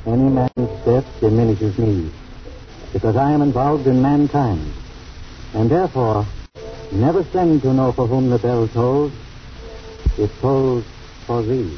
Any man's death diminishes me, because I am involved in mankind. And therefore, never send to know for whom the bell tolls. It tolls for thee.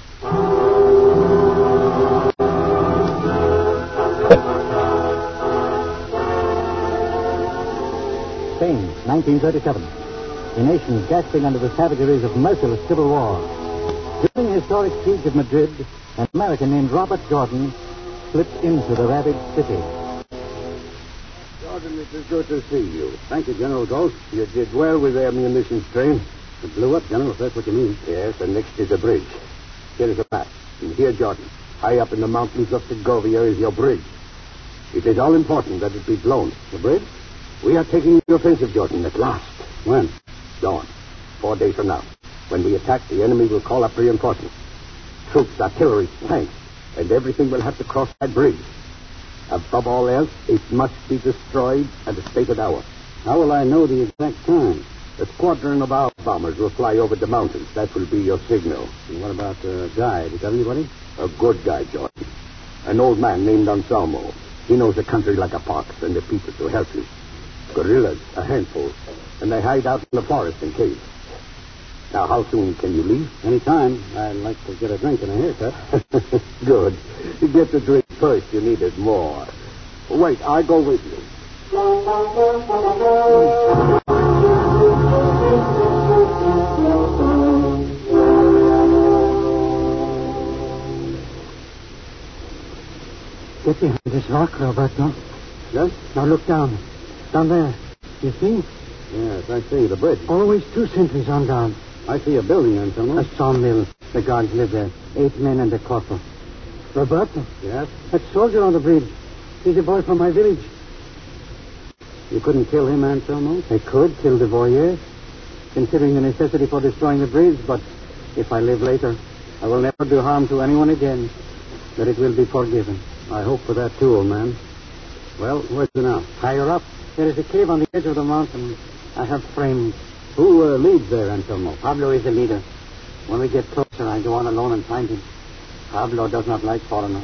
Spain, 1937. A nation gasping under the savageries of merciless civil war. During the historic siege of Madrid, an American named Robert Jordan slipped into the ravaged city. Jordan, it is good to see you. Thank you, General Ghost. You did well with the ammunition train. It blew up, General, if that's what you mean. Yes, and next is a bridge. Here is a map. And here, Jordan, high up in the mountains of Segovia is your bridge. It is all important that it be blown. The bridge? We are taking the offensive, Jordan, at last. When? Dawn. 4 days from now. When we attack, the enemy will call up reinforcements. Troops, artillery, tanks, and everything will have to cross that bridge. Above all else, it must be destroyed at a stated hour. How will I know the exact time? A squadron of our bombers will fly over the mountains. That will be your signal. And what about a guide? Is that anybody? A good guide, Jordan. An old man named Anselmo. He knows the country like a fox and the people to help you. Guerrillas, a handful, and they hide out in the forest and caves. Now, how soon can you leave? Any time. I'd like to get a drink and a haircut. Good. You get the drink first. You need it more. Wait, I'll go with you. Get behind this rock, Roberto. Yes? Now look down. Down there. You see? Yes, I see. The bridge. Always 2 sentries on guard. I see a building, Anselmo. A sawmill. The guards live there. 8 men and a corporal. Roberto. Yes? That soldier on the bridge. He's a boy from my village. You couldn't kill him, Anselmo? I could kill the boy, yes. Considering the necessity for destroying the bridge, but if I live later, I will never do harm to anyone again. But it will be forgiven. I hope for that, too, old man. Well, where's he now? Higher up. There is a cave on the edge of the mountain. I have framed. Who leads there, Anselmo? Pablo is the leader. When we get closer, I go on alone and find him. Pablo does not like foreigners.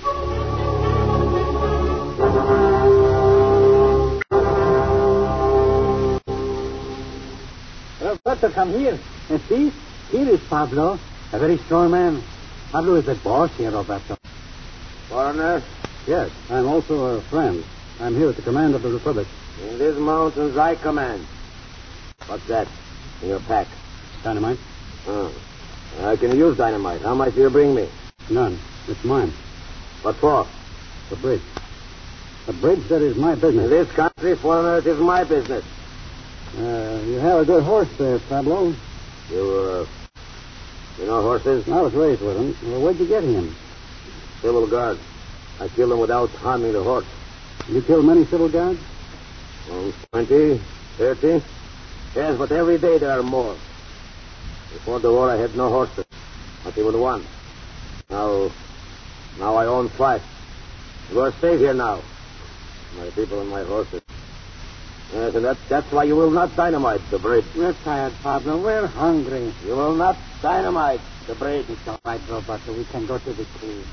Roberto, come here. And see, here is Pablo, a very strong man. Pablo is the boss here, Roberto. Foreigner? Yes, I'm also a friend. I'm here at the command of the Republic. In these mountains, I command. What's that in your pack? Dynamite? Oh. I can use dynamite. How much do you bring me? None. It's mine. What for? The bridge. The bridge, that is my In business. this country, foreigner, it is my business. You have a good horse there, Pablo. You know horses? I was raised with him. Well, where'd you get him? Civil guard. I kill them without harming the horse. You killed many civil guards? 20, 30. Yes, but every day there are more. Before the war, I had no horses. Not even one. Now I own 5. You are safe here now. My people and my horses. Yes, and that's why you will not dynamite the bridge. We're tired, Pablo. We're hungry. You will not dynamite the bridge. It's all right, Roberto. We can go to the cave.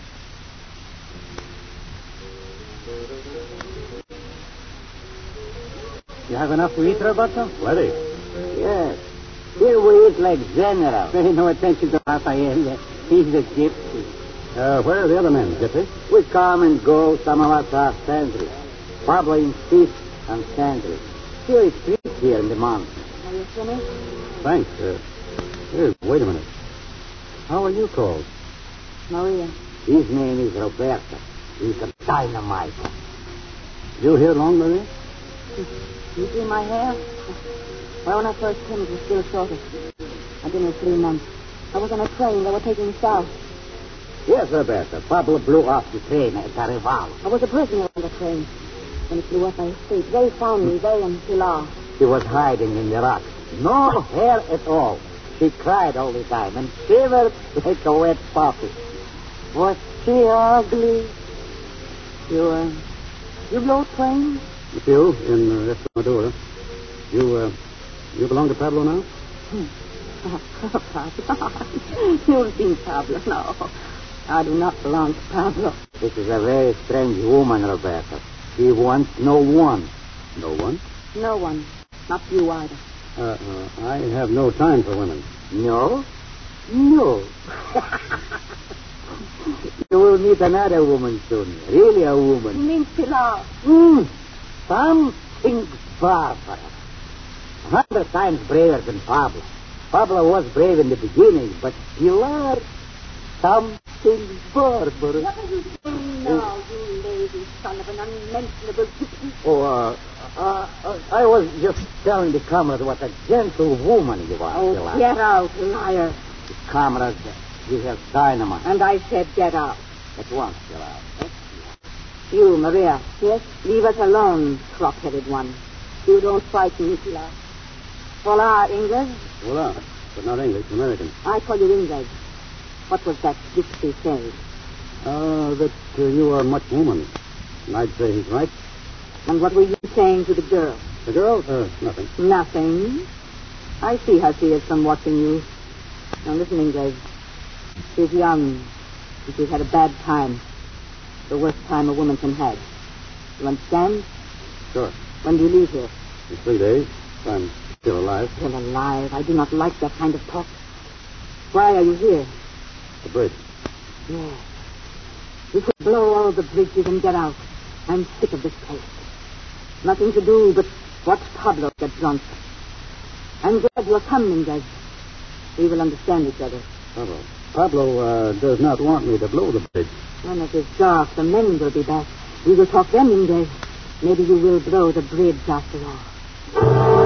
You have enough to eat, Roberto? Plenty. Yes. Here we eat like general. Pay no attention to Rafael. He's a gypsy. Where are the other men, Gypsy? We come and go. Some of us are sandals. Pablo in fish and sandals. Here is street here in the mountains. Are you finished? Thanks. Wait a minute. How are you called? Maria. His name is Roberto. He's a dynamite. You here long, Maria? You see my hair? Well, when I first came, it was still shorter. I've been here 3 months. I was on a train. They were taking me south. Yes, Roberto. Pablo blew off the train at Tarival. I was a prisoner on the train. When it blew up, I escaped. They found me, they and Pilar. She was hiding in the rocks. No hair at all. She cried all the time and shivered like a wet puppy. Was she ugly? You blow trains? A few in Extremadura. You belong to Pablo now? Pablo. You've seen Pablo, no. I do not belong to Pablo. This is a very strange woman, Roberto. She wants no one. No one? No one. Not you either. I have no time for women. No? No. You will meet another woman soon. Really a You woman. mean Pilar? Something Barbara. 100 times braver than Pablo. Pablo was brave in the beginning, but Pilar, something Barbara. What are you saying now, you lazy son of an unmentionable gypsy? I was just telling the comrade what a gentle woman you are, Oh, Pilar. get out, liar. Comrade, we have dynamite. And I said get out. At once, Pilar. You, Maria. Yes? Leave us alone, crop-headed one. You don't frighten me, Pilar. Hola, English. Hola, but not English, American. I call you English. What was that gypsy saying? That you are much woman. And I'd say he's right. And what were you saying to the girl? The girl? Nothing. Nothing. I see how she is from watching you. Now listen, English. She's young. And she's had a bad time. The worst time a woman can have. You understand? Sure. When do you leave here? In 3 days. I'm still alive. Still alive. I do not like that kind of talk. Why are you here? The bridge. Yes. We should blow all the bridges and get out. I'm sick of this place. Nothing to do but watch Pablo get drunk. I'm glad you're coming, guys. We will understand each other. Pablo does not want me to blow the bridge. When it is dark, the men will be back. We will talk then, Inge. Maybe you will blow the bridge after all.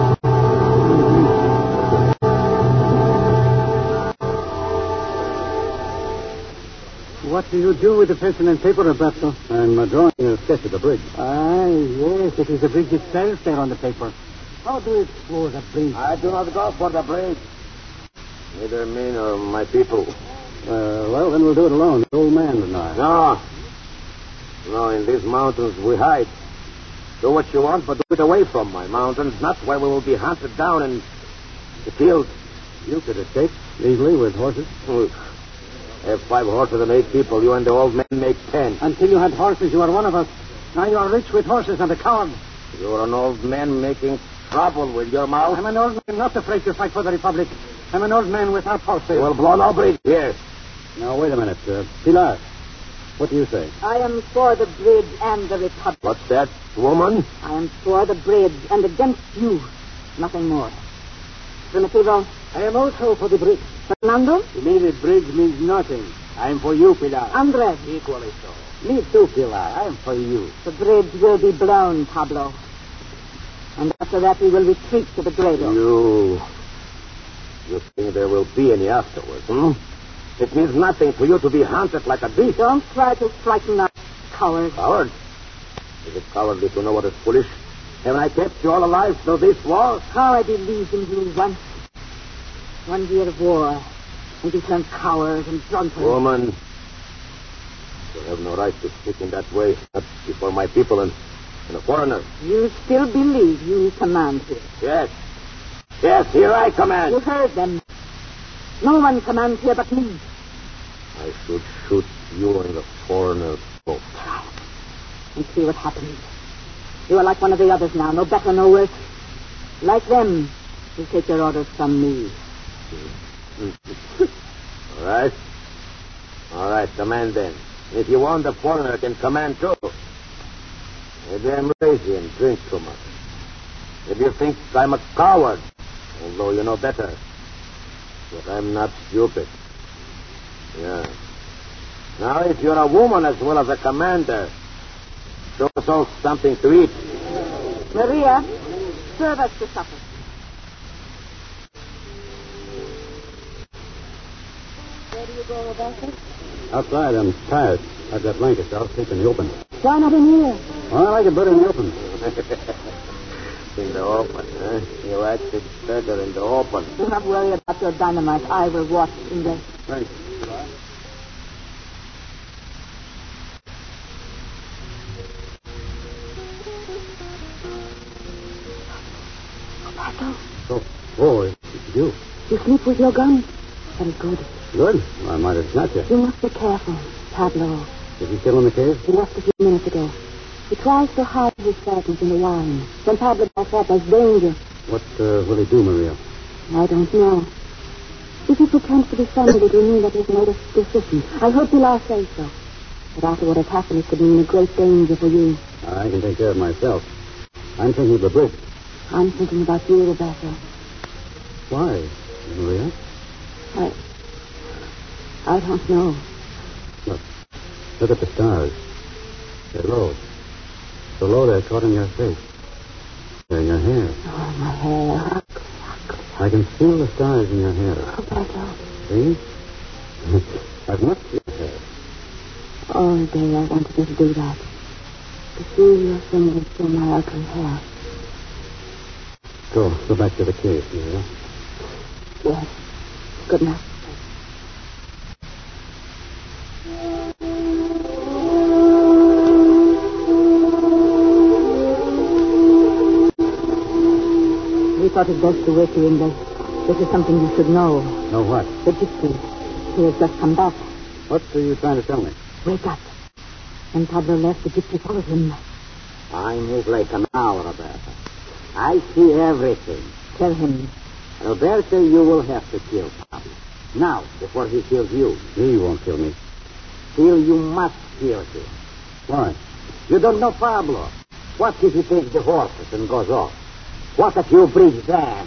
What do you do with the pencil and paper, Roberto? I'm drawing a sketch of the bridge. Ah, yes, it is the bridge itself there on the paper. How do you explore the bridge? I do not go for the bridge. Neither me nor my people. Well, then we'll do it alone, the old man and I. No. No, in these mountains we hide. Do what you want, but do it away from my mountains, not where we will be hunted down and killed. You could escape easily with horses. I have 5 horses and 8 people. You and the old man make 10. Until you had horses, you were one of us. Now you are rich with horses and a coward. You're an old man making trouble with your mouth. I'm an old man not afraid to fight for the Republic. I'm an old man without horses. You will blow no bridge. Yes. Now, wait a minute. Pilar, what do you say? I am for the bridge and the Republic. What's that, woman? I am for the bridge and against you. Nothing more. Primitivo. I am also for the bridge. Fernando. To me, the bridge means nothing. I am for you, Pilar. Andres. Equally so. Me too, Pilar. I am for you. The bridge will be blown, Pablo. And after that, we will retreat to the Grado. You think there will be any afterwards, It means nothing for you to be hunted like a beast. Don't try to frighten us, coward. Coward? Is it cowardly to know what is foolish? Haven't I kept you all alive through this war? How I believed in you once. 1 year of war, and you turned coward and drunken. Woman, you have no right to speak in that way, not before my people and a foreigner. You still believe you command here? Yes. Yes, here I command. You heard them. No one commands here but me. I should shoot you and the foreigner both. Try it and see what happens. You are like one of the others now, no better, no worse. Like them, you take your orders from me. All right. All right, command then. If you want, the foreigner can command too. Maybe I'm lazy and drink too much. Maybe you think I'm a coward, although you know better. But I'm not stupid. Yeah. Now, if you're a woman as well as a commander, show us all something to eat. Maria, serve us to supper. Where do you go, Roberto? Outside, I'm tired. I've got blankets. I'll sleep in the open. Why not in here? Well, I like it better in the open. In the open, huh? You acted better in the open. Do not worry about your dynamite. I will watch in there. Thanks. Roberto, Oh, it's you. you sleep with your gun? Very good. Good. Well, I might have snatched you. You must be careful, Pablo. Is he still in the cave? He left a few minutes ago. He tries to hide his sadness in the wine. When Pablo backs up, there's danger. What will he do, Maria? I don't know. If he pretends to be friendly, it will mean that he's made a decision. I hope he'll all say so. But after what has happened, it could mean a great danger for you. I can take care of myself. I'm thinking of the bridge. I'm thinking about you, Roberto. Why, Maria? I don't know. Look at the stars. They're low. So low they're caught in your face. They're in your hair. Oh, my hair. I can feel the stars in your hair. Roberto. See? I've looked at your hair. All day I wanted you to do that. To feel your fingers through my ugly hair. Go back to the cave, Maria. Yes. Good night. We thought it best to wake you in bed. This is something you should know. Know what? The gypsy. He has just come back. What are you trying to tell me? Wake up. When Pablo left, the gypsy followed him. I move like an owl, Roberto. I see everything. Tell him. Roberto, you will have to kill Pablo. Now, before he kills you. He won't kill me. Still, you must kill him. Why? You don't know Pablo. What if he takes the horses and goes off? What if you bridge them?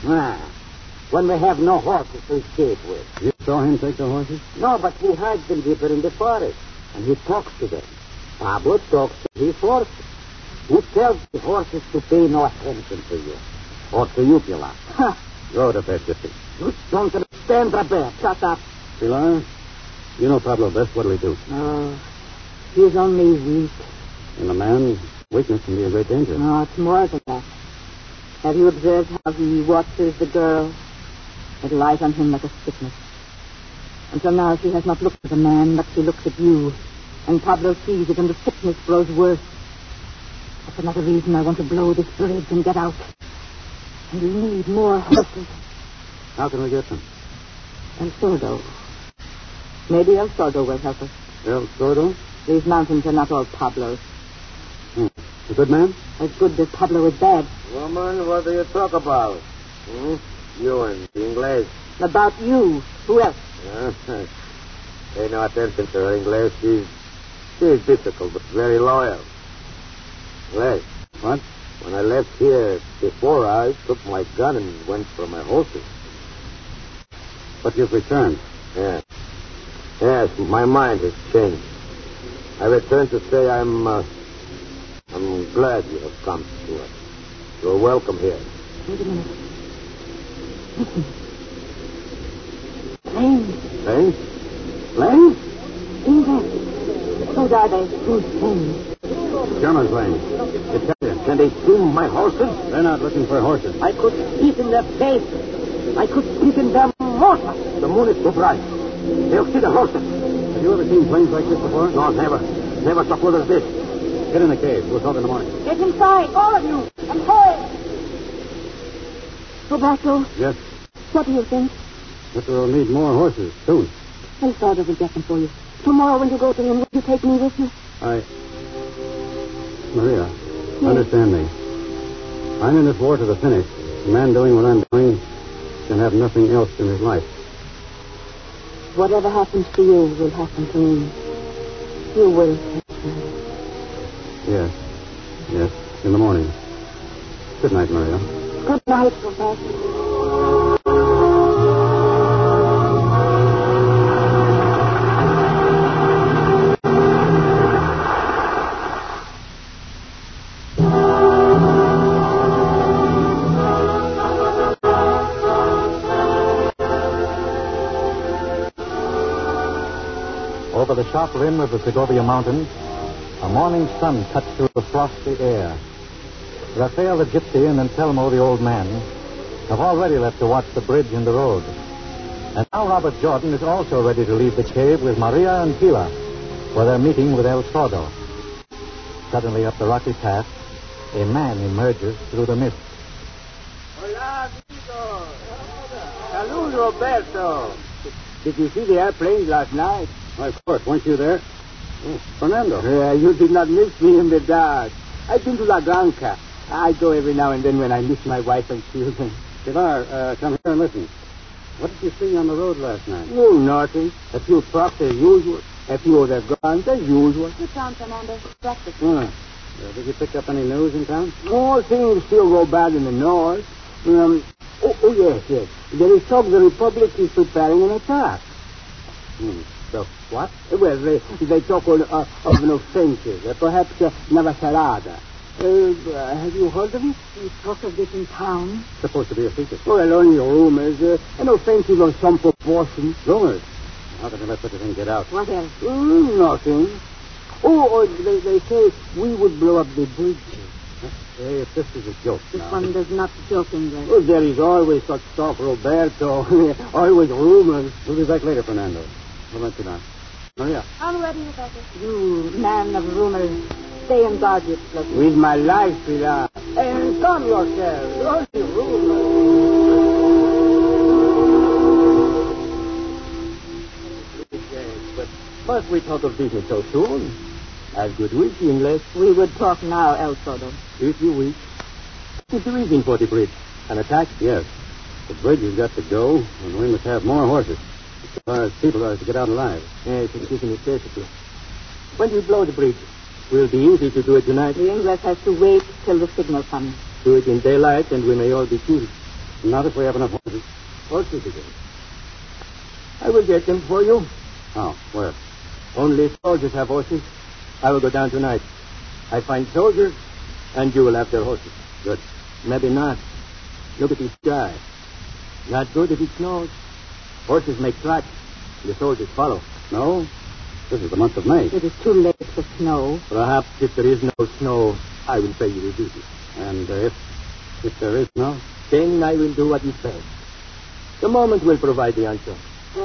When we have no horses to escape with. You saw him take the horses? No, but he hides them deeper in the forest. And he talks to them. Pablo talks to his horses. He tells the horses to pay no attention to you. Or to you, Pilar. Go to bed, gypsy. You don't understand, Roberto. Shut up. Pilar, you know Pablo best. What'll he do? Oh, he's only weak. In a man, weakness can be a great danger. No, it's more than that. Have you observed how he watches the girl? It lies on him like a sickness. Until now, she has not looked at the man, but she looks at you. And Pablo sees it, and the sickness grows worse. That's another reason I want to blow this bridge and get out. And we need more horses. How can we get them? El Sordo. Maybe El Sordo will help us. El Sordo? These mountains are not all Pablo's. A good man? As good as Pablo is bad. Woman, what do you talk about? You and English. About you. Who else? Pay no attention to her, English. She's difficult, but very loyal. English. What? When I left here before, I took my gun and went for my horses. But you've returned. Yes. Yes, my mind has changed. I returned to say I'm glad you have come to us. You're welcome here. Wait a minute. Listen. Planes. Planes? Planes? In there. Whose are they? Whose planes? German plane. Italian. Can they steal my horses? They're not looking for horses. I could spit in their face. I could spit in their mouth. The moon is too bright. They'll see the horses. Have you ever seen planes like this before? No, never. Never so good as this. Get in the cave. We'll talk in the morning. Get inside, all of you, and hold. Roberto, Yes. what do you think? But we'll need more horses soon. El Sordo will get them for you. Tomorrow when you go to him, will you take me with you? Maria, understand me. I'm in this war to the finish. A man doing what I'm doing can have nothing else in his life. Whatever happens to you will happen to me. You will. Yes. Yes. In the morning. Good night, Maria. Good night, Roberto. Over the sharp rim of the Segovia Mountains, a morning sun cuts through the frosty air. Rafael the gypsy and Anselmo the old man have already left to watch the bridge and the road. And now Robert Jordan is also ready to leave the cave with Maria and Pilar for their meeting with El Sordo. Suddenly up the rocky path, a man emerges through the mist. Hola, amigo. Salud, Roberto. Did you see the airplane last night? Why, of course. Weren't you there? Oh, Fernando. You did not miss me in the dark. I've been to La Granja. I go every now and then when I miss my wife and children. Pilar, come here and listen. What did you see on the road last night? Oh, nothing. A few trucks as usual. A few other guns as usual. Sit down, Fernando. Breakfast. Did you pick up any news in town? All things still go bad in the north. Yes. There is talk the Republic is preparing an attack. So, what? Well, they talk of an offensive, perhaps Navacerrada. Have you heard of it? We talk of this in town. Supposed to be a secret. Well, only rumors. An offensive of some proportion. Rumors? How can they let such a thing get out? What else? Nothing. They say we would blow up the bridge. Hey, if this is a joke This now. one does not joke English. Well, there is always such talk, Roberto. Always rumors. We'll be back later, Fernando. We'll let you down. Maria. I'm ready, Rebecca. You, man of rumors, stay and guard your pleasure. With my life, Pilar. And calm yourself. Only rumors. But must we talk of business so soon? Have good wish, English. We would talk now, El Soto. If you wish. What's the reason for the bridge? An attack? Yes. The bridge has got to go, and we must have more horses. As far as people are to get out alive. Yes, it is necessity. When we blow the bridge, will be easy to do it tonight. The English has to wait till the signal comes. Do it in daylight, and we may all be killed. Not if we have enough horses. Horses again. I will get them for you. Oh, where? Only soldiers have horses. I will go down tonight. I find soldiers, and you will have their horses. Good. Maybe not. Look at the sky. Not good if it snows. Horses make tracks. The soldiers follow. No? This is the month of May. It is too late for snow. Perhaps if there is no snow, I will pay you a visit. And if there is no? Then I will do what is best. The moment will provide the answer.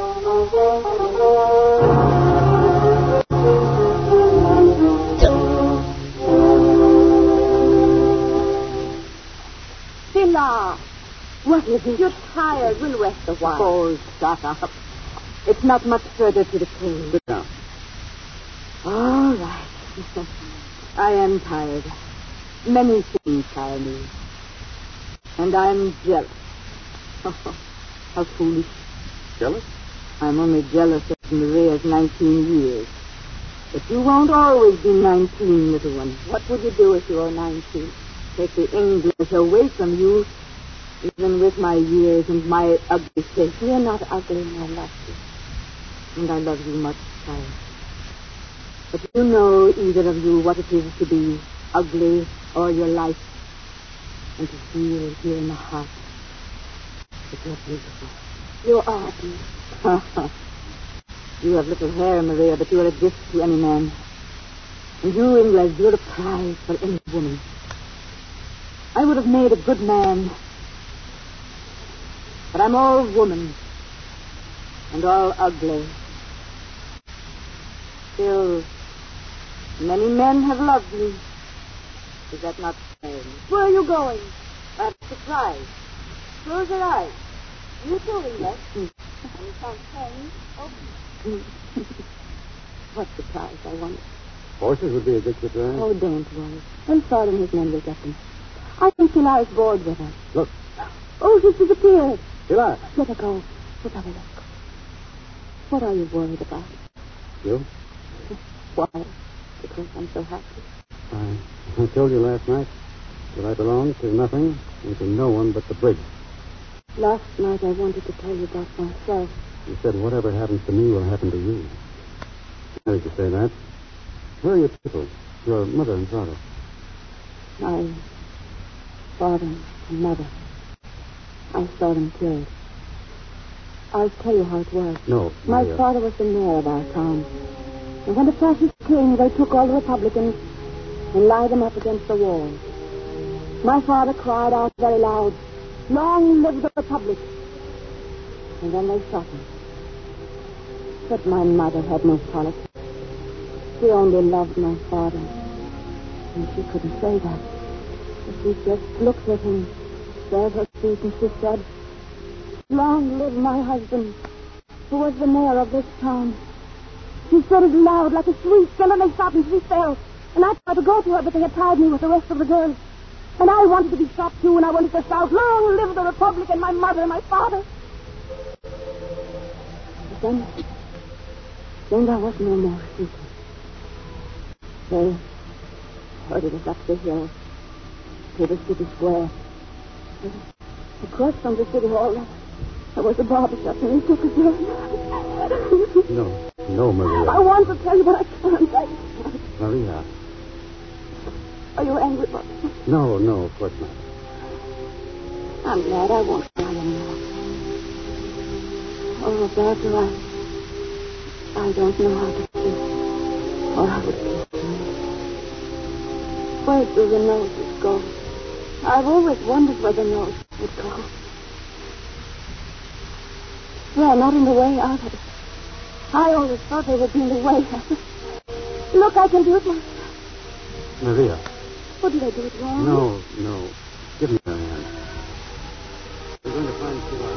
Pilar, what is it? You're tired. We'll rest a while. Oh, shut up. It's not much further to the cave. Sit down. All right. I am tired. Many things tire me. And I'm jealous. How foolish. Jealous? I'm only jealous of Maria's 19 years. But you won't always be 19, little one. What would you do if you were 19? Take the English away from you, even with my years and my ugly face. You're not ugly, and I love you. And I love you much, child. But you know, either of you, what it is to be ugly all your life, and to feel here in the heart that you're beautiful. You are beautiful. You have little hair, Maria, but you're a gift to any man. And you, Ingles, you're a prize for any woman. I would have made a good man. But I'm all woman. And all ugly. Still, many men have loved me. Is that not fair? Where are you going? I'm surprised. Close your eyes. You too, Ingles. And champagne. Oh. What surprise, I wonder. Horses would be a good surprise. Oh, don't worry. El Sod and his men will get them. I think Pilar is bored with us. Look. Oh, she's disappeared. Pilar. Let her go. Let's have a look. What are you worried about? You? Why? Because I'm so happy. I told you last night that I belong to nothing and to no one but the bridge. Last night I wanted to tell you about myself. You said whatever happens to me will happen to you. How did you say that? Where are your people? Your mother and father? My father and mother. I saw them killed. I'll tell you how it was. No. My father was the mayor of our town. And when the fascists came, they took all the Republicans and lined them up against the wall. My father cried out very loud, "Long live the Republic!" And then they shot him. But my mother had no politics. She only loved my father. And she couldn't say that. But she just looked at him, spread her feet, and she said, "Long live my husband. who was the mayor of this town. She said it loud, like a shriek, and then they shot and she fell. And I tried to go to her, but they had tied me with the rest of the girls. And I wanted to be shot, too, and I wanted to shout, "Long live the Republic and my mother and my father." But then there was no more shooting. They herded us up the hill to the city square. Across from the city hall, there was a barber shop, and he took us there. No, Maria. I want to tell you, but I can't. Maria. Are you angry, Bob? No, of course not. I'm glad I won't die anymore. Oh, Roberto, I don't know how to feel. Or how to feel. Where do the noses go? I've always wondered where the nose would go. They're not in the way, are they? I always thought they would be in the way. Look, I can do it myself. Maria. What did I do it wrong? No. Give me your hand. We're going to find Pilar.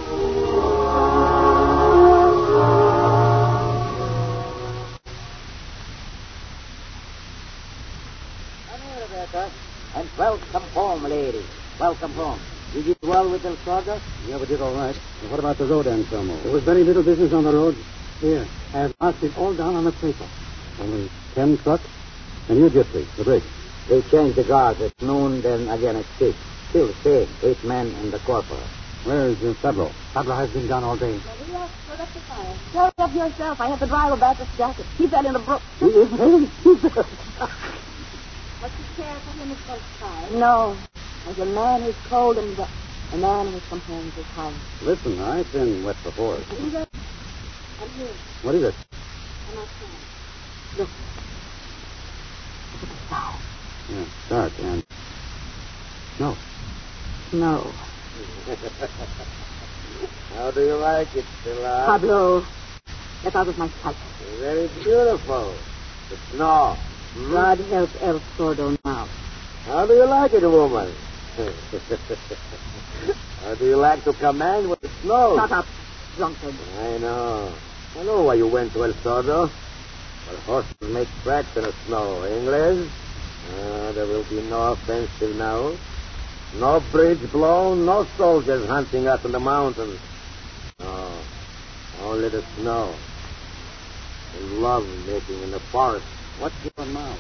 Come here, Roberta. And welcome home, lady. Welcome home. You did well with El Sordo? Yeah, we did all right. And what about the road, Anselmo? There was very little business on the road. Here, I have marked it all down on the paper. Only 10 trucks and you gypsies, the bridge. They changed the guards at noon, then again at 6. Still the same. 8 men and the corporal. Where's Pablo? Pablo has been gone all day. Maria, put up the fire. Throw it up yourself. I have to dry Roberto's jacket. He fell in the brook. Must you care for him as fire? No. As a man who's cold and wet. A man whose companions is tired. Listen, I've been wet before. I'm here. What is it? I'm outside. Look. Look at the fire. Yeah, it's dark and... No. No. How do you like it, Pilar? Pablo, get out of my sight. Very beautiful. The snow. God help El Sordo now. How do you like it, woman? How do you like to command with the snow? Shut up, drunkard. I know why you went to El Sordo. Well, horses make tracks in the snow. English? There will be no offensive now. No bridge blown, no soldiers hunting us in the mountains. No, only the snow. And love making in the forest. What's your mouth?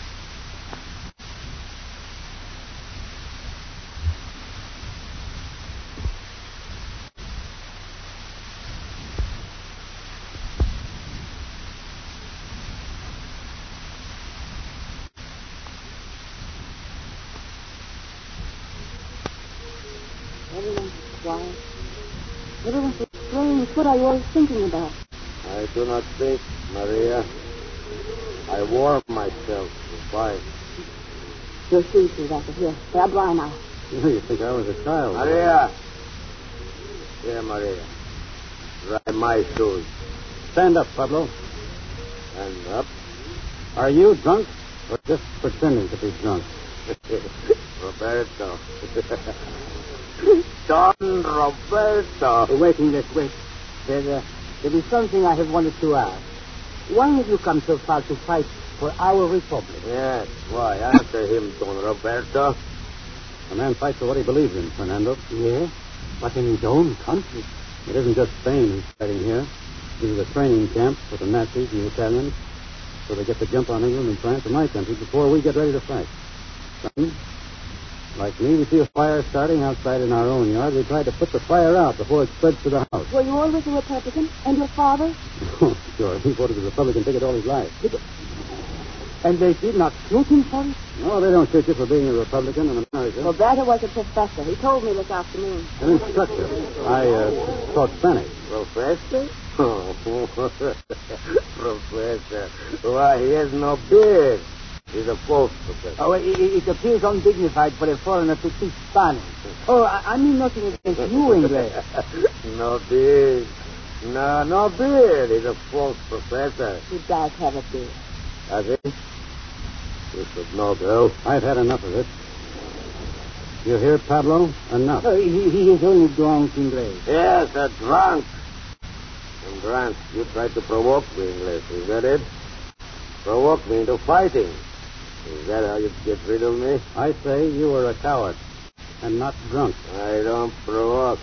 Everyone's quiet. Everyone's so strange. What are you all thinking about? I do not think, Maria. I warm myself to fight. Your shoes, Roberto. Here. They're dry now. You think I was a child? Maria! Here, Maria. Dry my shoes. Stand up, Pablo. Stand up. Are you drunk or just pretending to be drunk? Roberto. Don Roberto. Wait, English, wait. There is something I have wanted to ask. Why have you come so far to fight for our republic? Yes, why? Answer him, Don Roberto. A man fights for what he believes in, Fernando. Yes, but in his own country. It isn't just Spain who's fighting here. This is a training camp for the Nazis and the Italians, so they get the jump on England and France and my country before we get ready to fight. Some, like me, we see a fire starting outside in our own yard. We try to put the fire out before it spreads to the house. Were you always a Republican? And your father? Oh, sure. He voted the Republican ticket all his life. And they did not shoot him for it? No, they don't shoot you for being a Republican in America. Roberto was a professor. He told me this afternoon. An instructor. I taught Spanish. Professor? Oh, Professor. Why, he has no beard. He's a false professor. Oh, it appears undignified for a foreigner to speak Spanish. Oh, I mean nothing against you, English. No beard. No beard. He's a false professor. He does have a beard. Does he? You should know, girl. I've had enough of it. You hear, Pablo? Enough. Oh, he is only drunk, English. Yes, a drunk. And Grant, you tried to provoke me, English. Is that it? Provoke me into fighting. Is that how you get rid of me? I say you were a coward and not drunk. I don't provoke.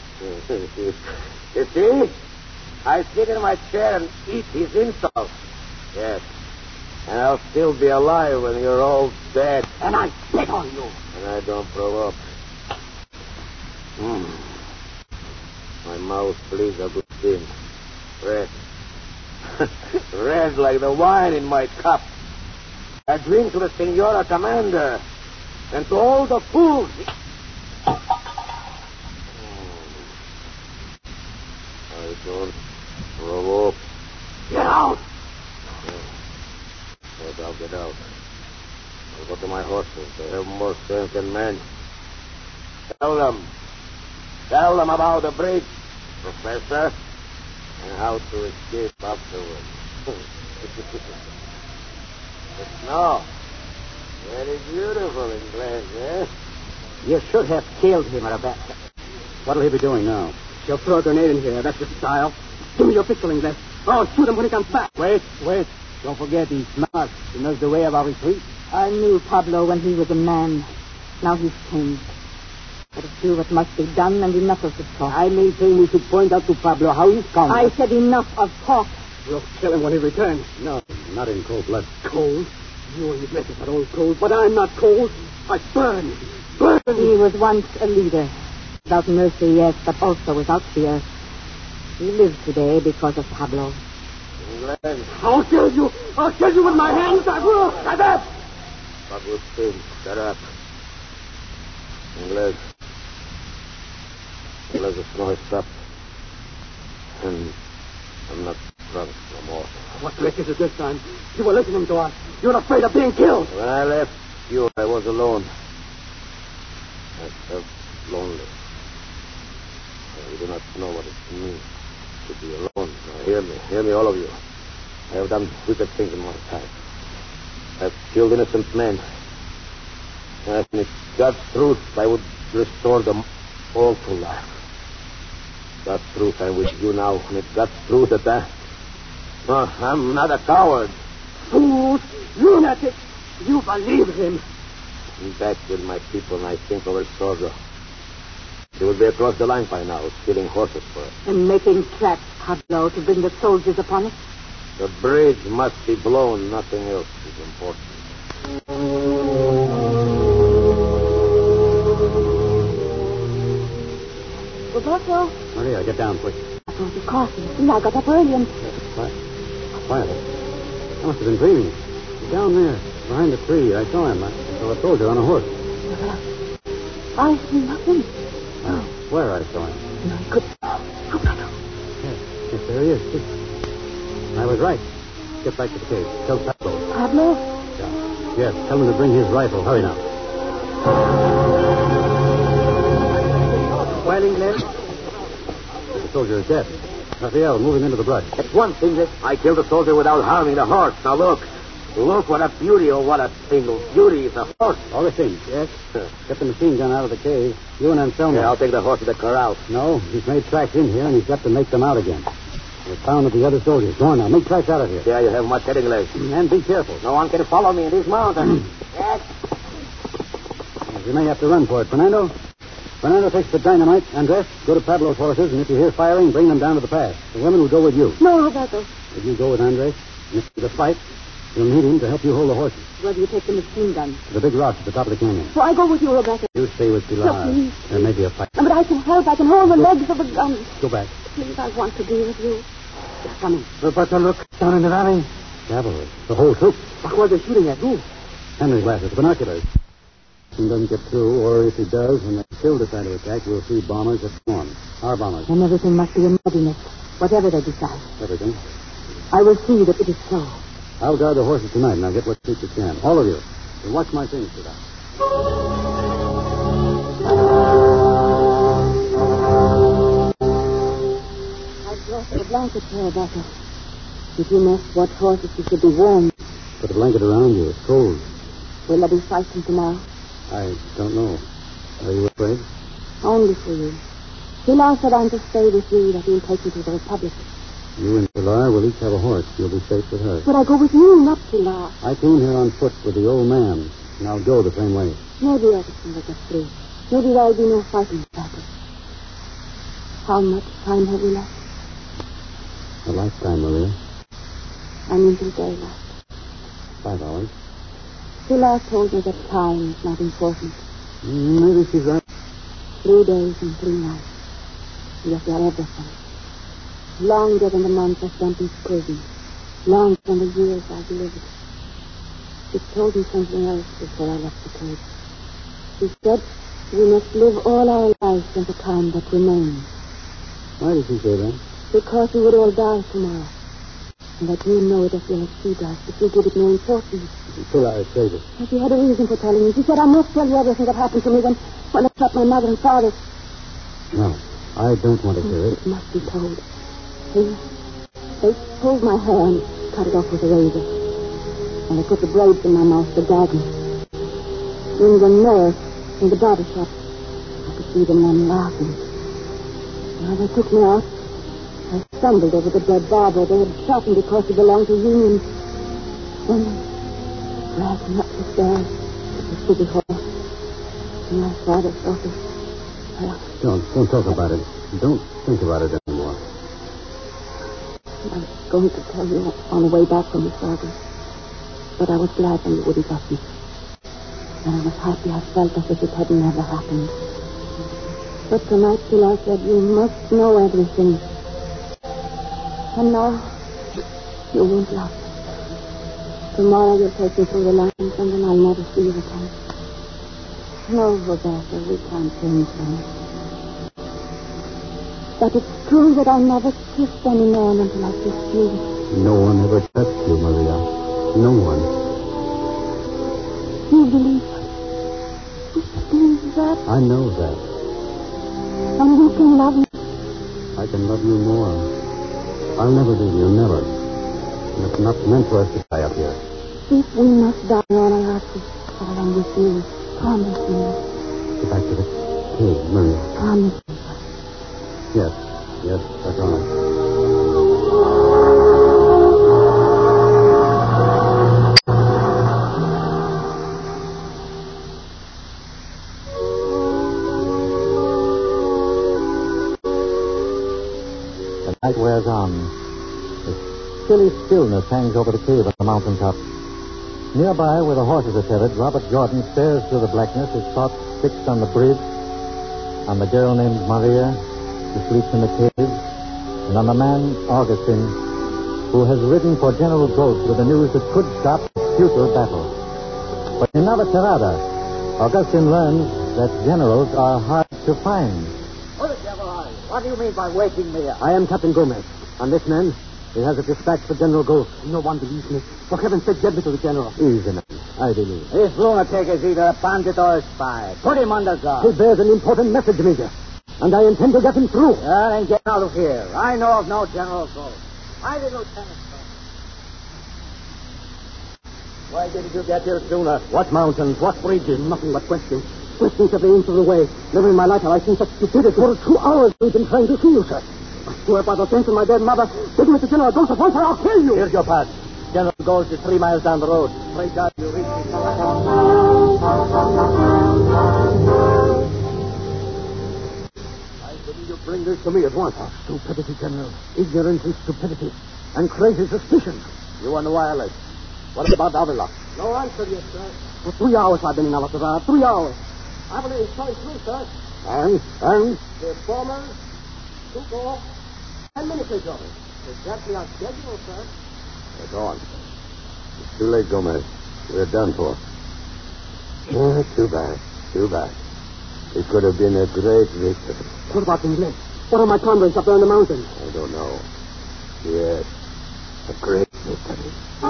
You see? I sit in my chair and eat his insults. Yes. And I'll still be alive when you're all dead. And I spit on you. And I don't provoke. My mouth bleeds a good thing. Red. Red like the wine in my cup. I drink to the Senora Commander and to all the fools. I don't provoke. Get out! Yes, I'll get out. I'll go to my horses. They have more sense than men. Tell them. Tell them about the bridge, Professor, and how to escape afterwards. But no. Very beautiful English, eh? You should have killed him, Rebecca. What'll he be doing now? She'll throw a grenade in here. That's the style. Give me your pistol, English. I'll shoot him when he comes back. Wait. Don't forget he's smart. He knows the way of our retreat. I knew Pablo when he was a man. Now he's changed. Let us do what must be done, and enough of the talk. I maintain we should point out to Pablo how he's come. I said enough of talk. We'll kill him when he returns. No, not in cold blood. Cold? You and your blessed are all cold, but I'm not cold. I burn. Burn! He was once a leader. Without mercy, yes, but also without fear. He lives today because of Pablo. English. I'll kill you. I'll kill you with my hands. I will. Shut up! Agustin, shut up. English. English, the snow has stopped. And I'm not drunk no more. What trick is it this time? You were listening to us. You're afraid of being killed. When I left you, I was alone. I felt lonely. You do not know what it means to be alone. Now, hear me, all of you. I have done wicked things in my time. I've killed innocent men. And if God's truth, I would restore them all to life. God's truth, I'm with you now. And it's God's truth that I'm not a coward. Fools! Lunatics! You believe him. I'm back with my people, and I think of El Sordo. He would be across the line by now, stealing horses for us. And making tracks, Pablo, to bring the soldiers upon us. The bridge must be blown. Nothing else is important. Roberto. Maria, get down quick. I brought you coffee. See, I got up early and... Quiet. I must have been dreaming. He's down there, behind the tree. I saw him. I saw a soldier on a horse. I see nothing. Where I saw him? Good. Yes, there he is. See? I was right. Get back to the cave. Tell Pablo. Pablo? Yes, tell him to bring his rifle. Hurry now. Well, English? The soldier is dead. Raphael, move him into the brush. That's one thing that I killed the soldier without harming the horse. Now look. Look what a beauty, or what a single beauty is a horse. All the things, yes? Get the machine gun out of the cave. You and Anselmo. Yeah, I'll take the horse to the corral. No, he's made tracks in here, and he's got to make them out again. We found the other soldiers. Go on now. Make tracks out of here. Yeah, you have much heading legs. And be careful. No one can follow me in these mountains. Yes. You may have to run for it. Fernando? Fernando takes the dynamite. Andres, go to Pablo's horses, and if you hear firing, bring them down to the pass. The women will go with you. No, Roberto. If you go with Andres, and if there's a fight, you'll need him to help you hold the horses. Where do you take the machine gun? The big rocks at the top of the canyon. So I go with you, Roberto. You stay with Pilar. No, please. There may be a fight. No, but I can help. I can hold the legs of the gun. Go back. Please, I want to be with you. They're coming. Roberto, look. Down in the valley. Cavalry. The whole troop. What were they shooting at? Who? Henry glasses, binoculars. If he doesn't get through, or if he does, when they still decide to attack, we'll see bombers that swarm. Our bombers. Then everything must be in readiness, whatever they decide. Everything. I will see that it is so. I'll guard the horses tonight, and I'll get what sleep you can. All of you. And watch my things tonight. I brought the blanket here, Roberto. If you know what horses you should be warm, Put a blanket around you. It's cold. will there be fighting tomorrow? I don't know. Are you afraid? Only for you. Pilar said I'm to stay with you, that he'll take you to the Republic. You and Pilar will each have a horse. You'll be safe with her. But I go with you, not Pilar. I came here on foot with the old man, and I'll go the same way. Maybe everything will get through. Maybe there'll be no fighting about it. How much time have we left? A lifetime, Maria. And until daylight. 5 hours. Pilar told me that time is not important. Maybe she's right. 3 days and 3 nights. Yet they're everything. Longer than the months I spent in prison. Longer than the years I lived. She told me something else before I left the cage. She said we must live all our lives in the time that remains. Why did she say that? Because we would all die tomorrow. And that you know it as well as she does, but you give it no importance. Pilar is crazy. And she had a reason for telling me. She said I must tell you everything that happened to me when I shot my mother and father. No, I don't want to hear it. It must be told. They pulled my hair and cut it off with a razor. And they put the braids in my mouth to gag me. In the nurse in the barber shop, I could see them then laughing. Now they took me out. I stumbled over the dead barber. They had shot him because he belonged to Union. Then they dragged me up the stairs to the city hall. And my father thought it. Don't talk about it. Don't think about it anymore. I was going to tell you on the way back from the father. But I was glad when you wouldn't let me. And I was happy I felt as if it had never happened. But tonight, Pilar said, you must know everything. And now, you won't love me. Tomorrow you'll take me through the lines, and then I'll never see you again. No, Roberta, we can't change things. But it's true that I never kissed any man until I kissed you. No one ever touched you, Maria. No one. You believe that? I know that. And you can love me. I can love you more. I'll never leave you, never. And it's not meant for us to die up here. If we must die, all I ask is that I'm with you. Promise me. Get back to the cave, Maria. Promise me. Yes, that's all right. The night wears on. A chilly stillness hangs over the cave on the mountaintop. Nearby, where the horses are tethered, Robert Jordan stares through the blackness, his thoughts fixed on the bridge, on the girl named Maria, who sleeps in the cave, and on the man, Augustine, who has ridden for General Ghost with the news that could stop a futile battle. But in Nava Cerrada, Augustine learns that generals are hard to find. Who the devil are you? What do you mean by waking me up? I am Captain Gomez. And this man, he has a dispatch for General Ghost. No one believes me. For heaven's sake, get me to the general. Easy, man. I believe. This lunatic is either a bandit or a spy. Put him under guard. He bears an important message, Major. And I intend to get him through. Then get out of here. I know of no General Ghost. I did Lieutenant Ghost. Why didn't you get here sooner? What mountains? What bridges? Nothing but questions. Questions every inch of the way. Never in my life have I seen such stupidity. For 2 hours we've been trying to see you, sir. I swear by the saints and my dead mother, take me to General Ghost at once or I'll kill you. Here's your pass. General Ghost is 3 miles down the road. Pray God you reach me. I believe you bring this to me at once. Oh, stupidity, General. Ignorance and stupidity. And crazy suspicion. You on the wireless. What about Avila? No answer yet, sir. For 3 hours I've been in Avila. 3 hours. I believe it's coming through, sir. And? The former, 2 4, 10 minutes ago. Exactly on schedule, sir. Go on. It's too late, Gomez. We're done for. Yeah, too bad. Too bad. It could have been a great victory. What about the English? What are my comrades up there in the mountains? I don't know. Yes, a great victory.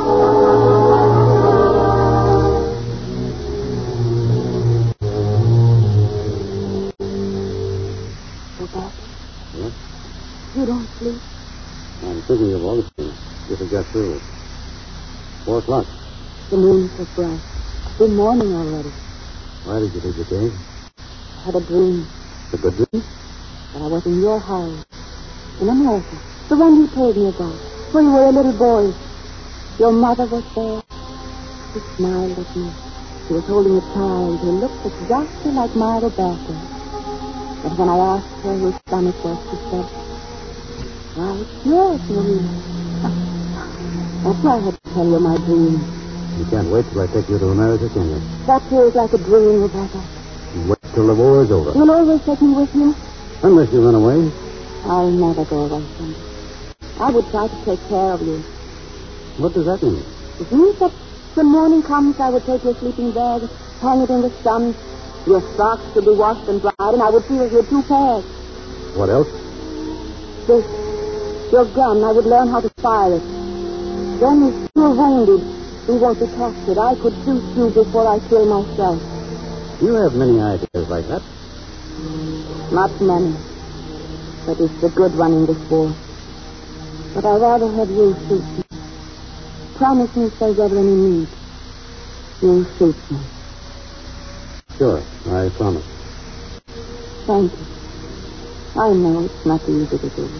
You don't sleep? I'm thinking of Augustine. If it got through. 4 o'clock. The moon is so bright. It's morning already. Why did you take the cave? I had a dream A good dream? that I was in your house in America. The one you told me about, when you were a little boy. Your mother was there. She smiled at me. She was holding a child who looked exactly like my Roberto. But when I asked her whose son it was, she said, "Why, it's yours, Maria." That's why I had to tell you my dream. You can't wait till I take you to America, can you? That feels like a dream, Roberto. Wait till the war is over. You'll always take me with you. Unless you run away. I'll never go away from you. I would try to take care of you. What does that mean? It means that when morning comes, I would take your sleeping bag, hang it in the sun. Your socks should be washed and dried, and I would feel your 2 pairs. What else? This, your gun, I would learn how to fire it. Then, if you're wounded, we won't be captured. I could shoot you before I kill myself. You have many ideas like that. Not many. But it's the good one in this war. But I'd rather have you shoot me. Promise me if there's ever any need. You'll shoot me. Sure, I promise. Thank you. I know it's not easy to do.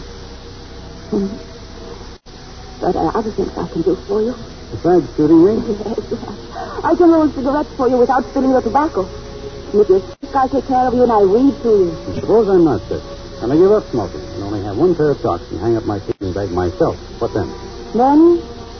But there are other things I can do for you. Besides shooting me? I can roll cigarettes for you without spilling your tobacco. And if you're sick, I take care of you and I read to you. Suppose I'm not sick, and I give up smoking, and only have 1 pair of socks and hang up my sleeping bag myself. What then? Then,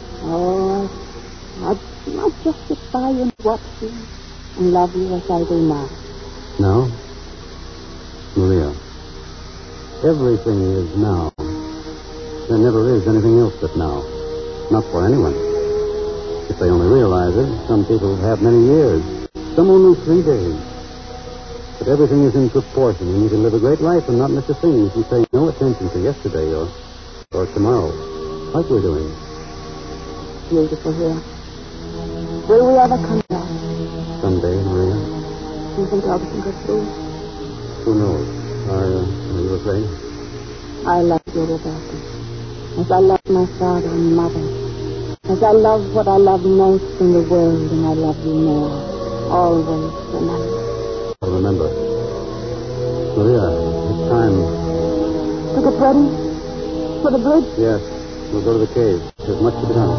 I'd just sit by you and watch you and love you as I do now. Now? Maria, everything is now. There never is anything else but now. Not for anyone. If they only realize it, some people have many years. Some only 3 days. But everything is in proportion, and you can live a great life and not miss a thing if you pay no attention to yesterday or tomorrow, like we're doing. Beautiful here. Will we ever come back? Someday, Maria. Do you think everything goes through? Who knows? Are you afraid? I love you, Roberto. As I love my father and mother. As I love what I love most in the world, and I love you more. Always remember. I'll remember. Maria, it's time. To get ready? For the bridge? Yes. We'll go to the cave. There's much to be done.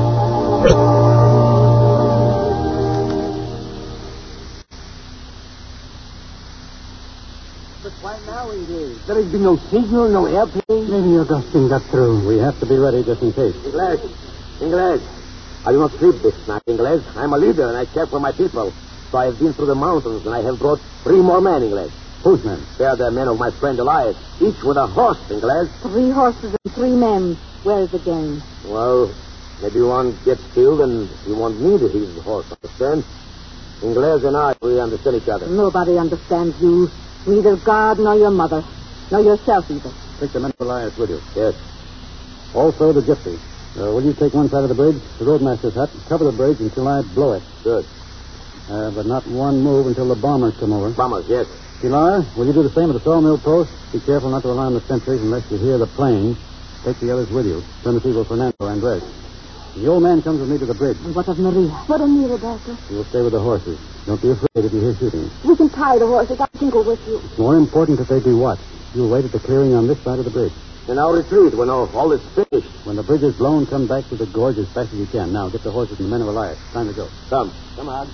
But why now, Inglés? There has been no signal, no airplane. Maybe Augustine got through. We have to be ready just in case. Inglés, I do not sleep this night, Inglés. I'm a leader, and I care for my people. So I have been through the mountains, and I have brought 3 more men, Inglés. Whose men? They are the men of my friend Elias, each with a horse, Inglés. 3 horses and 3 men. Where is the game? Well, maybe one gets killed, and you want me to his horse, understand? Inglés and I, we understand each other. Nobody understands you. Neither God nor your mother. Nor yourself, either. Take the men of Elias with you. Yes. Also the gypsies. Will you take one side of the bridge, the roadmaster's hut, cover the bridge until I blow it? Good. But not one move until the bombers come over. Bombers, yes. Pilar, will you do the same at the sawmill post? Be careful not to alarm the sentries unless you hear the plane. Take the others with you. Turn the people Fernando and Andres. The old man comes with me to the bridge. And what of Maria? What of me, Roberto? You will stay with the horses. Don't be afraid if you hear shooting. We can tie the horses. I can go with you. It's more important that they be watched. You'll wait at the clearing on this side of the bridge. And I'll retreat when all is finished. When the bridge is blown, come back to the gorge as fast as you can. Now, get the horses and the men of Elias. Time to go. Come on.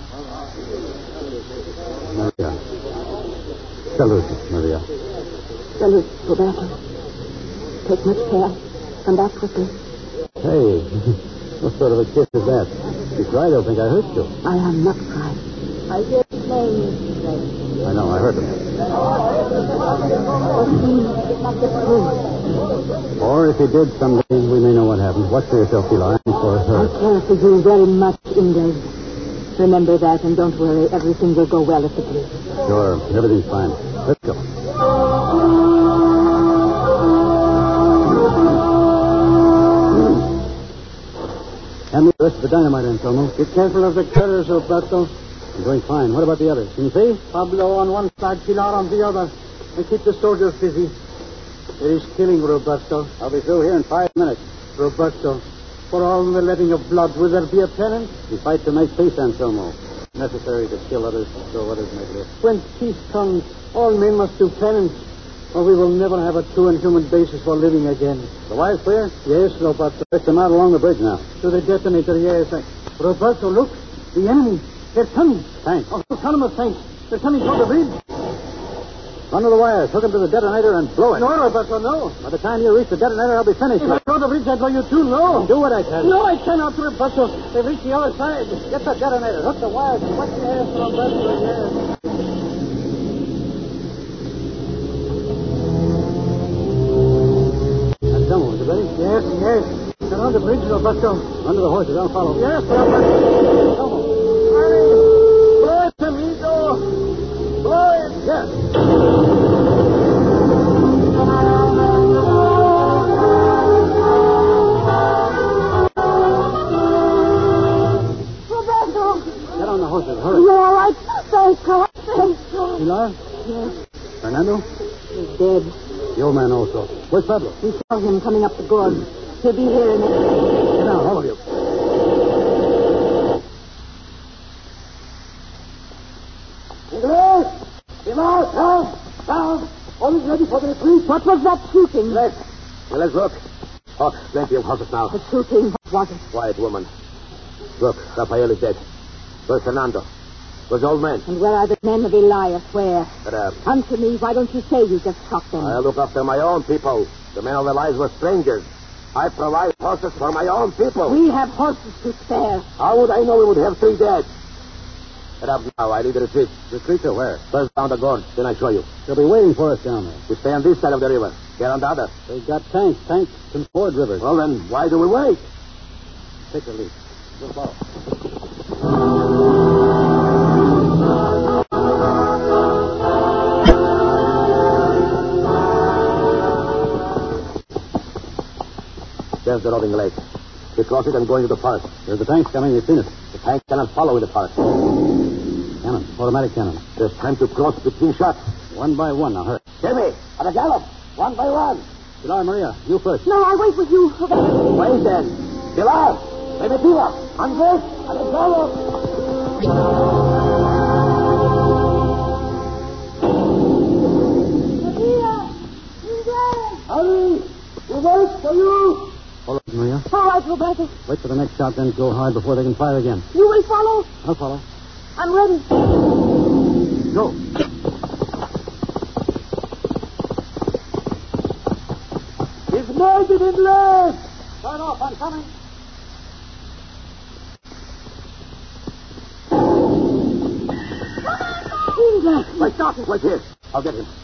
Maria. Salute, Maria. Salute, Roberto. Take much care. Come back quickly. Hey, what sort of a kiss is that? If you cry, they'll think I hurt you. I am not crying. I hear the plane. I know, I heard them. Or he did not get through. Or if he did someday, we may know what happened. Watch for yourself, Pilar, and for I her. care for you very much, Ingrid. Remember that, and don't worry. Everything will go well at the bridge. Sure, everything's fine. Let's go. Hand me the rest of the dynamite, Anselmo. Be careful of the cutters, Roberto. I'm doing fine. What about the others? Can you see? Pablo on one side, Pilar on the other. And keep the soldiers busy. There is killing, Roberto. I'll be through here in 5 minutes. Roberto, for all the letting of blood, will there be a penance? We fight to make peace, Anselmo. Necessary to kill others so others may live. When peace comes, all men must do penance. Or we will never have a true and human basis for living again. The wires clear? Yes, Roberto. Let's them out along the bridge now. To the detonator, yes. Roberto, look. The enemy. They're coming. Tanks. Oh, autonomous tanks. They're coming toward the bridge. Run to the wires, hook them to the detonator, and blow it. No, Roberto, no. By the time you reach the detonator, I'll be finished. If I throw the bridge, I'll blow you too. No. Do what I tell you. No, I cannot, Roberto. They've reached the other side. Get the detonator, hook the wires, and watch your ass, Roberto, yes. That's done, is it ready? Yes, yes. Get on the bridge, Roberto. Run to the horses, I'll follow. Yes, Roberto. Come on. Hurry. Blow it, amigo. Blow it. Yes. Get on the horses, hurry. You're all right. Thanks, Carl. Thanks. Pilar? Yes. Fernando? He's dead. The old man also. Where's Pablo? We saw him coming up the gorge. He'll be here in a minute. Get down, all of you. Nicholas! Pilar, down! All is ready for the retreat. What was that shooting? Let's look. Oh, plenty of horses now. The shooting. What was it? Quiet, woman. Look, Rafael is dead. Where's Fernando? Where's the old man? And where are the men of Elias? Where? But, Answer me. Why don't you say you just shot them? I look after my own people. The men of Elias were strangers. I provide horses for my own people. We have horses to spare. How would I know we would have 3 dead? Get up now. I lead the retreat. Retreat to where? First down the gorge, then I show you. They'll be waiting for us down there. We stay on this side of the river. Get on the other. They've got tanks. Tanks can ford rivers. Well, then, why do we wait? Take the lead. We'll follow. There's the Rolling Lake. We cross it and go into the forest. There's the tanks coming. You've seen it. The tank cannot follow in the forest. Cannon. Automatic cannon. There's time to cross between shots. One by one. Now, hurry. Jimmy, at a gallop. 1 by 1. Pilar, Maria, you first. No, I'll wait with you. Wait then. Pilar, Primitiva, Andres, at a gallop. Hurry! We wait for you! Follow, Maria. All right, Roberto. Wait for the next shot, then go hard before they can fire again. You will follow? I'll follow. I'm ready. Go. It's made it in left! Start off. I'm coming. Ingrid. Wait, stop. Wait here. I'll get him.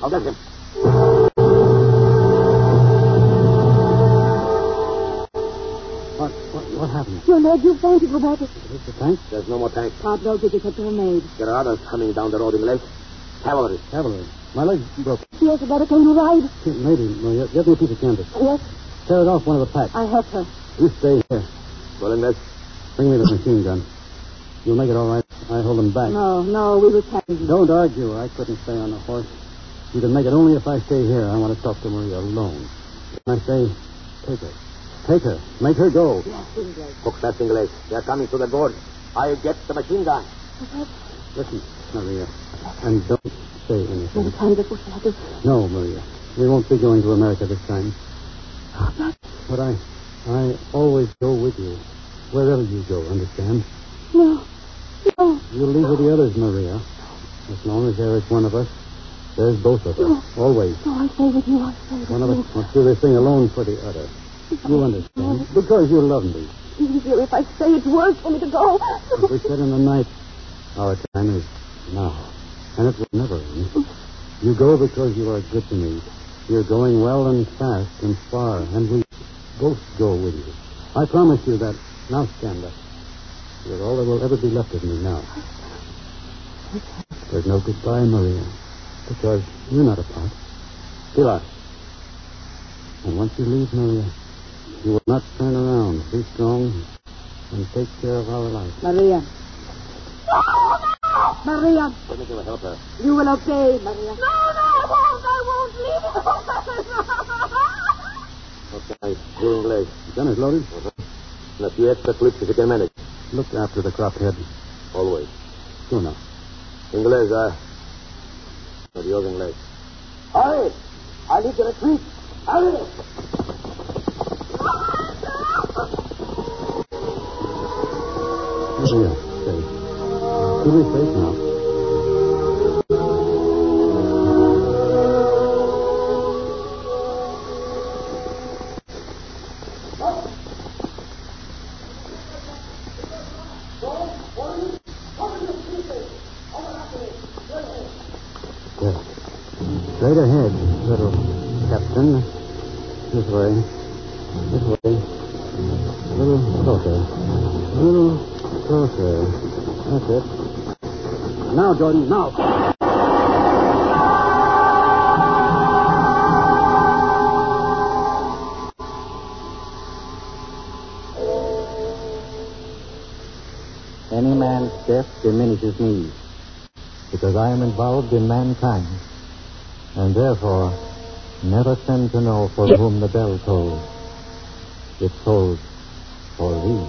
What happened? Your leg, you fainted, Roberto. Is this the tank? There's no more tank. Pablo, did you get your maid? There are others coming down the road in lake. Cavalry. Cavalry. My leg broke. Yes, Roberto, can you ride? Maybe, Maria. Get me a piece of canvas. Yes, Tear it off one of the packs. I help her. You stay here. Well, Ingles, Bring me the machine gun. You'll make it all right. I hold them back. No, we will carry you. Don't argue. I couldn't stay on the horse. You can make it only if I stay here. I want to talk to Maria alone. When I say, take her. Take her. Make her go. Yes, Ingrid. hook fast, Ingles. They're coming to the gorge. I get the machine gun. Listen, Maria. And don't say anything. Next time, what shall I do? No, Maria. We won't be going to America this time. But I always go with you. Wherever you go, understand? No. You'll leave with the others, Maria. As long as there is one of us, there's both of us. Always. No, I stay with you. I stay with One you. of us must do this thing alone for the other. You understand? Because you love me. Easier if I stay. It's worse for me to go. As we said in the night, our time is now. And it will never end. You go because you are good to me. You're going well and fast and far, and we both go with you. I promise you that. Now stand up. You're all that will ever be left of me now. There's no goodbye, Maria, because you're not apart. Pilar. And once you leave, Maria, you will not turn around. Be strong and take care of our life. Maria. Maria. Permit me to help her. You will obey, Maria. No, I won't leave you. Okay, you Ingles. The gun is loaded. And a few extra clips if you can manage. Look after the crop head. Always. Sure now. Ingles, adios, Ingles. Hurry! I need to retreat. Hurry! Here, safe. You'll be safe now. Good. Straight ahead, little captain. This way. This way. A little closer. A little closer. That's it. Now, Jordan, now. Any man's death diminishes me, because I am involved in mankind, and therefore never send to know for whom the bell tolls. It tolls for thee.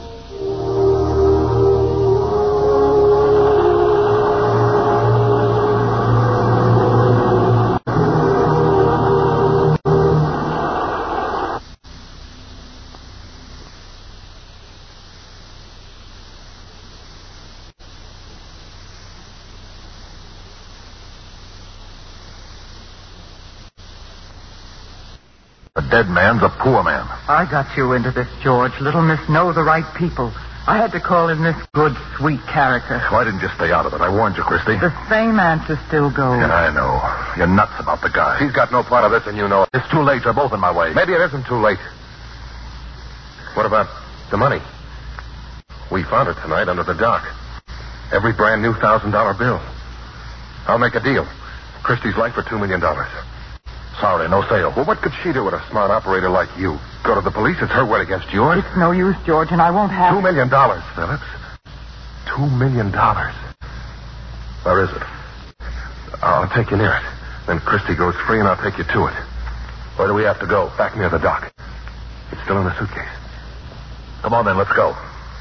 A dead man's a poor man. I got you into this, George. Little Miss know the right people. I had to call in this good, sweet character. Why didn't you stay out of it? I warned you, Christy. The same answer still goes. Yeah, I know. You're nuts about the guy. He's got no part of this, and you know it. It's too late. They're both in my way. Maybe it isn't too late. What about the money? We found it tonight under the dock. Every brand new $1,000 bill. I'll make a deal. Christy's life for $2 million. Sorry, no sale. Well, what could she do with a smart operator like you? Go to the police? It's her word against yours. It's no use, George, and I won't have... $2 million, Phillips. $2 million. Where is it? I'll take you near it. Then Christy goes free, and I'll take you to it. Where do we have to go? Back near the dock. It's still in the suitcase. Come on, then. Let's go.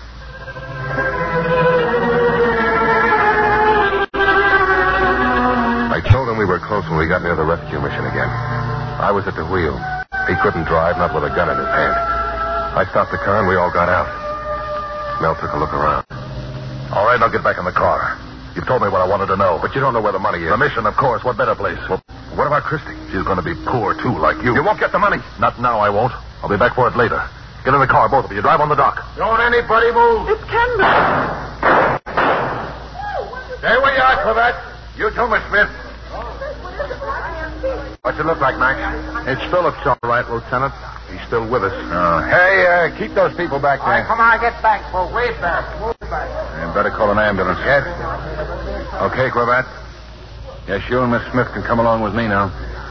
I told him we were close when we got near the rescue mission again. I was at the wheel. He couldn't drive, not with a gun in his hand. I stopped the car, and we all got out. Mel took a look around. All right, I'll get back in the car. You've told me what I wanted to know, but you don't know where the money is. The mission, of course. What better place? Well, what about Christy? She's going to be poor, too, like you. You won't get the money. Not now, I won't. I'll be back for it later. Get in the car, both of you. Drive on the dock. Don't anybody move. It's Kendall. Stay where you are, Clavette. You too, Miss Smith. What's it look like, Max? It's Phillips, all right, Lieutenant. He's still with us. Hey, keep those people back there. All right, come on, get back. Move way back. Move back. You better call an ambulance. Yes. Okay, Cravat. Yes, you and Miss Smith can come along with me now.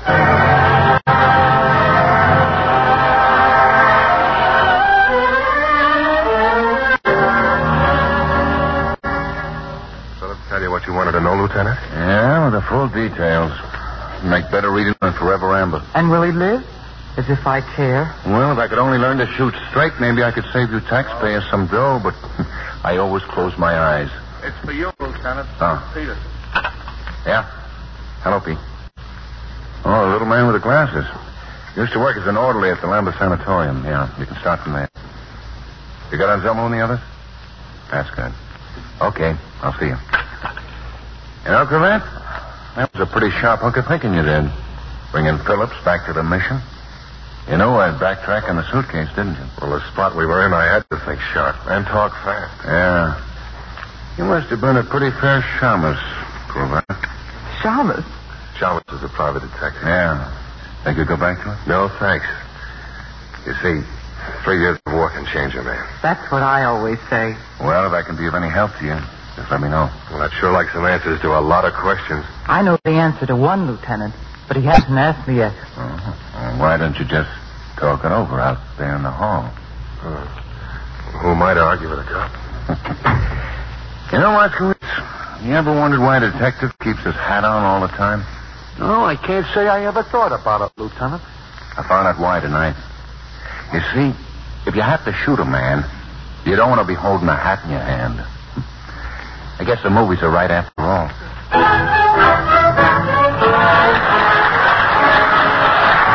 Phillips tell you what you wanted to know, Lieutenant? Yeah, with the full details. Make better reading than Forever Amber. And will he live? As if I care. Well, if I could only learn to shoot straight, maybe I could save you taxpayers some dough, but I always close my eyes. It's for you, Lieutenant. Oh. Peter. Yeah? Hello, Pete. Oh, the little man with the glasses. Used to work as an orderly at the Lambert Sanatorium. Yeah, you can start from there. You got Anselmo and the others? That's good. Okay, I'll see you. You know, Cravat, that was a pretty sharp hook of thinking you did. Bringing Phillips back to the mission. You know I'd backtrack on the suitcase, didn't you? Well, the spot we were in, I had to think sharp and talk fast. Yeah. You must have been a pretty fair shamus, Cravat. Shamus? Chalmers is a private detective. Yeah. Think you'd go back to it? No, thanks. You see, 3 years of war can change a man. That's what I always say. Well, if I can be of any help to you, just let me know. Well, I'd sure like some answers to a lot of questions. I know the answer to one, Lieutenant, but he hasn't asked me yet. Uh-huh. Well, why don't you just talk it over out there in the hall? Who might argue with a cop? You know, Moskowitz, you ever wondered why a detective keeps his hat on all the time? No, I can't say I ever thought about it, Lieutenant. I found out why tonight. You see, if you have to shoot a man, you don't want to be holding a hat in your hand. I guess the movies are right after all.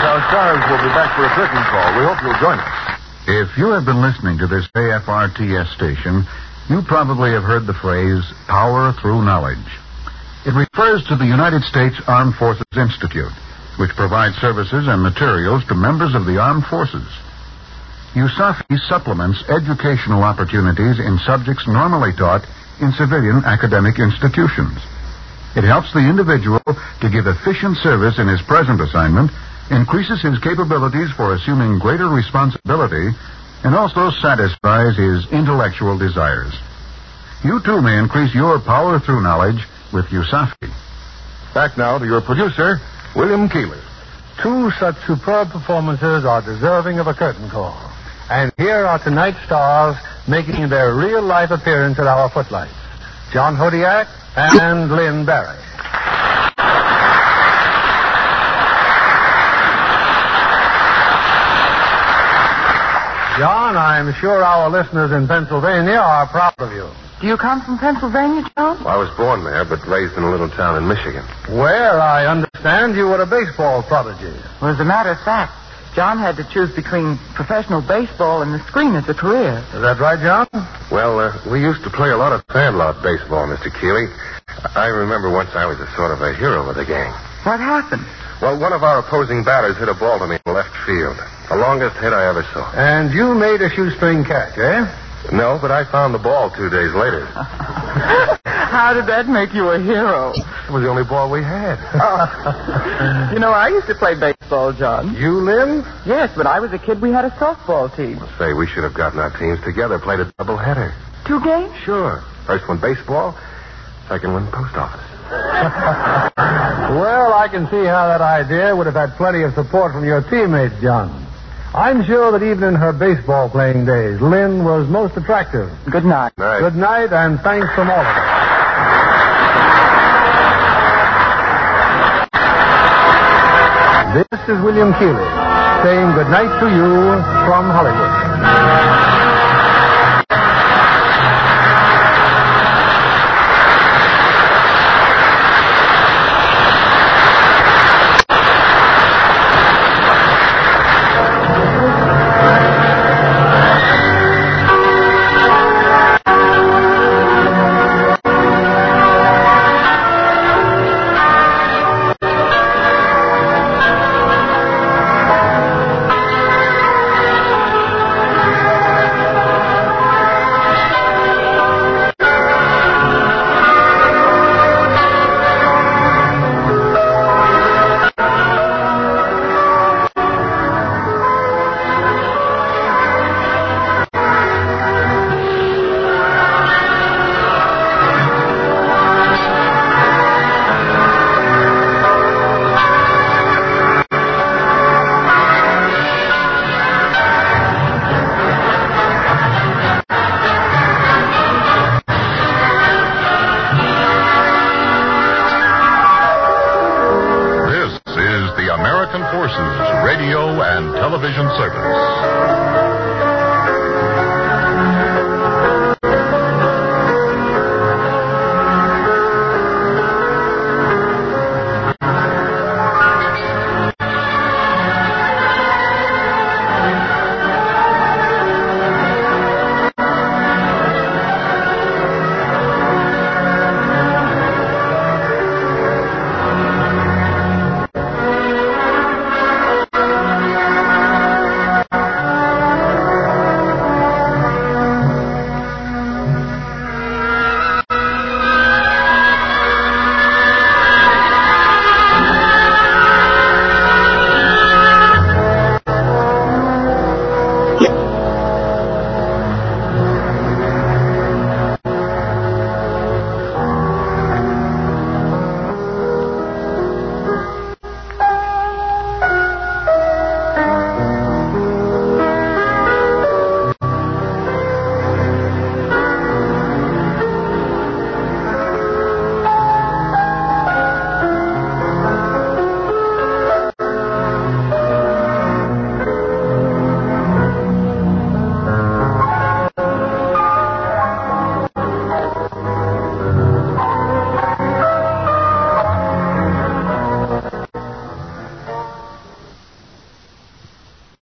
our stars will be back for a curtain call. We hope you'll join us. If you have been listening to this AFRTS station, you probably have heard the phrase, power through knowledge. It refers to the United States Armed Forces Institute, which provides services and materials to members of the armed forces. USAFI supplements educational opportunities in subjects normally taught in civilian academic institutions. It helps the individual to give efficient service in his present assignment, increases his capabilities for assuming greater responsibility, and also satisfies his intellectual desires. You too may increase your power through knowledge with USAFI. Back now to your producer, William Keeler. Two such superb performances are deserving of a curtain call. And here are tonight's stars making their real-life appearance at our footlights. John Hodiak and Lynn Barry. John, I'm sure our listeners in Pennsylvania are proud of you. Do you come from Pennsylvania, John? Well, I was born there, but raised in a little town in Michigan. Where, I understand, you were a baseball prodigy. Well, as a matter of fact, John had to choose between professional baseball and the screen as a career. Is that right, John? Well, we used to play a lot of sandlot baseball, Mr. Keeley. I remember once I was a sort of a hero of the gang. What happened? Well, one of our opposing batters hit a ball to me in left field. The longest hit I ever saw. And you made a shoestring catch, eh? No, but I found the ball 2 days later. How did that make you a hero? It was the only ball we had. You know, I used to play baseball, John. You, Lynn? Yes, when I was a kid, we had a softball team. Say, we should have gotten our teams together, played a doubleheader. 2 games? Sure. First one baseball, second one post office. Well, I can see how that idea would have had plenty of support from your teammates, John. I'm sure that even in her baseball playing days, Lynn was most attractive. Good night. Night. Good night, and thanks from all of us. This is William Keeley saying good night to you from Hollywood. American Forces Radio and Television Service.